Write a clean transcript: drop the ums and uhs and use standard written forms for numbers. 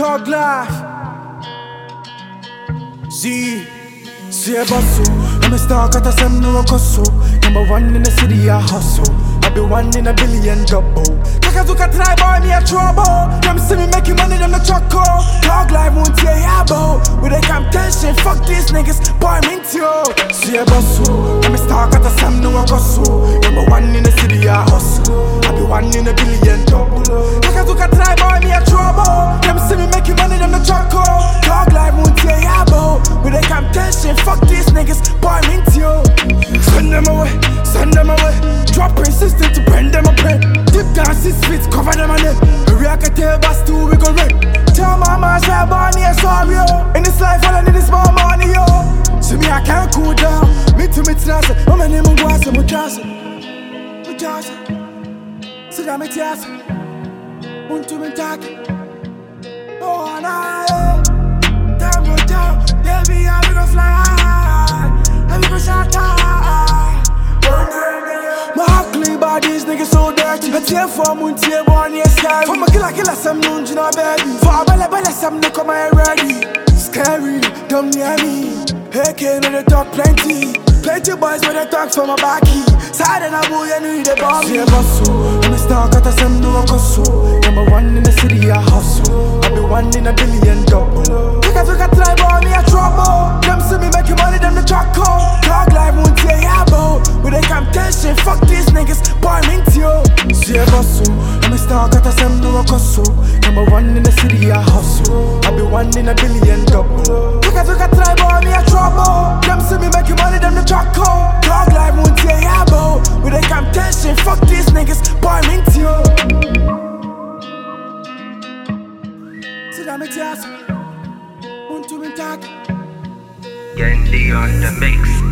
Thug life. Z. See a bustle. I'm a star, got a some no cosso. Number one in the city, I hustle. I be one in a billion double. Kakazuka try boy me a trouble. Them see me making money, them the choco. Thug life won't tear ya bow. With a temptation, fuck these niggas, boy I'm into you. See a bustle. I'm a star, got a some no cosso. Number one in the city, I hustle. I be one in a billion double. Kakazuka try boy me a trouble. Them see me making money, them the choco. Thug life won't tear ya bow. With a temptation, fuck these niggas, boy I'm into you. Send them away, send them away. Drop insistent to bend them up. Deep down 6 feet, cover them on it. Hurry, I can tell us two, we gon' wreck. Tell mama, I say Barney, I saw yo. In this life, all I need is more money, yo. See me, I can't cool down. Me to me, trust. Oh, my name is Wassa, Mujasa. Mujasa. See that me, Tiasa. Unto me, Taki. Oh, nah, time go down. Baby, I'm gonna fly. I'm gonna shot high. My ugly body's niggas so dirty. I tear for moon, tear one, yes, scary. For my killer, some noon, you know, baby. For a bella, some look on my ready. Scary, don't near me. Hey, can't they talk plenty. Plenty boys, but they talk from my backy. Side and I boy, I need a bomb. See a bustle. I'm a star, got a some no cosso. Number one in the city, I hustle. I be one in a billion double. Because we got try boy, me a trouble. Them see me making money, them the choco. Dog life won't tear ya bow. With a temptation, fuck these niggas, boy I'm into you. See a bustle. I'm a star, got a some no cosso. Number one in the city, I hustle. I be one in a billion double. Because we got try boy, me a trouble. Them see me making money, them the choco. Dog life won't tear ya bow. With a temptation, fuck these niggas, boy I'm into you. See that me tiasa. Unto me talk. Yendi on the mix.